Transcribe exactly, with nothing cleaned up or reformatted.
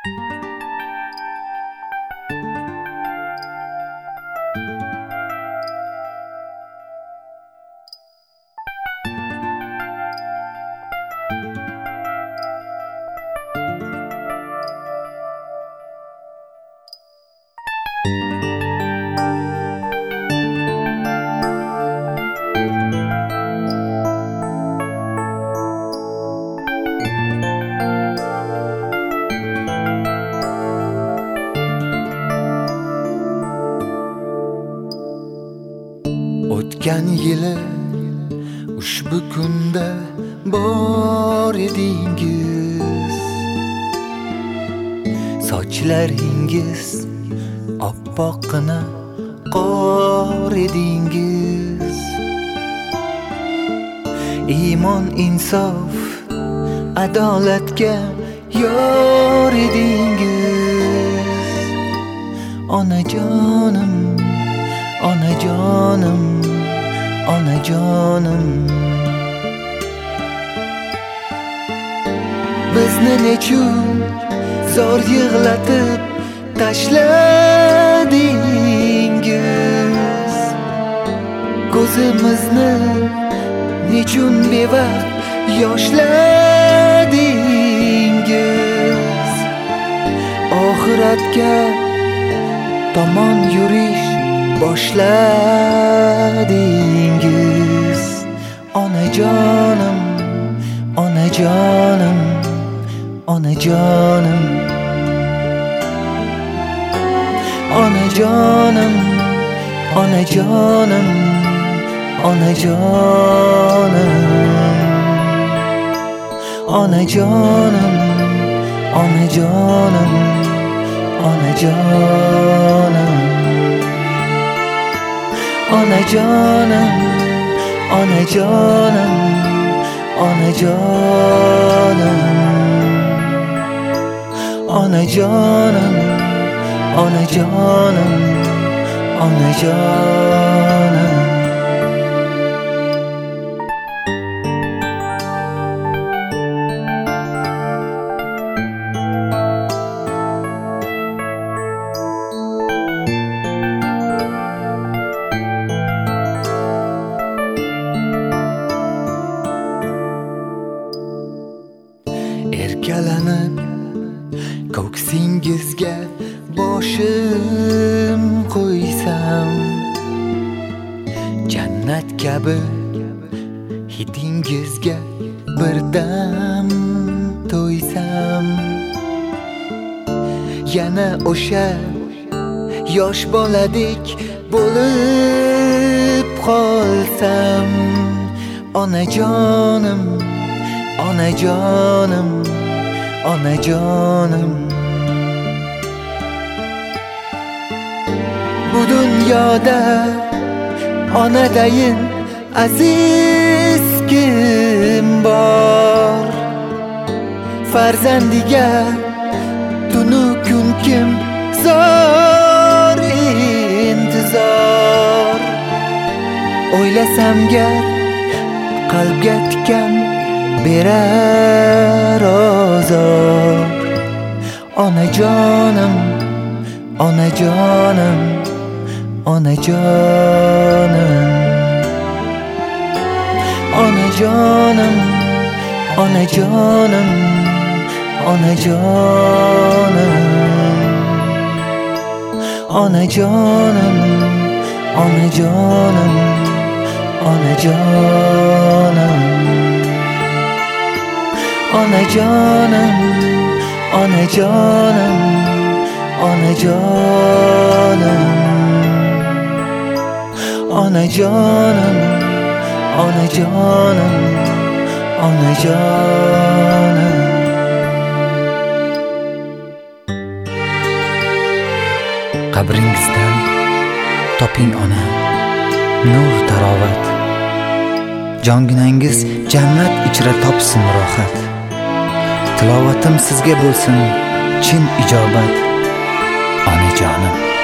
O'tgan yili ushbu kunda bor edingiz, sochlaringiz oppoqqina qor edingiz. Iymon, insof, adolatga yor edingiz. Onajonim, onajonim, onajonim. Bizni nechun zor yig'latib tashladingiz? Ko'zimizni nechun bevaqt yoshladingiz? Oxiratga tomon yurish boshladingiz. Onajonim, onajonim, onajonim. Onajonim, onajonim, onajonim. Onajonim, onajonim, onajonim. Onajonim, onajonim, onajonim. Onajonim, onajonim, onajonim. Erkalanib ko'ksingizga boshim qo'ysam, jannat kabi hidingizga birdam to'ysam, yana o'sha yosh boladek bo'lib qolsam. Onajonim, onajonim, onajonim. Bu dunyoda onadayin aziz kim bor? Farzandiga tunu kun kim zor intizor. O'ylasam gar qalbga tikan berar ozor. Onajonim, onajonim, onajonim. Onajonim, onajonim, onajonim. Onajonim, onajonim, onajonim. Onajonim, onajonim, onajonim. Onajonim, onajonim, onajonim. Qabringizdan toping ona nur tarovat. Jonginangiz jannat ichra topsin rohat. Tilovatim sizga bo'lsin chin ijobat. Onajonim.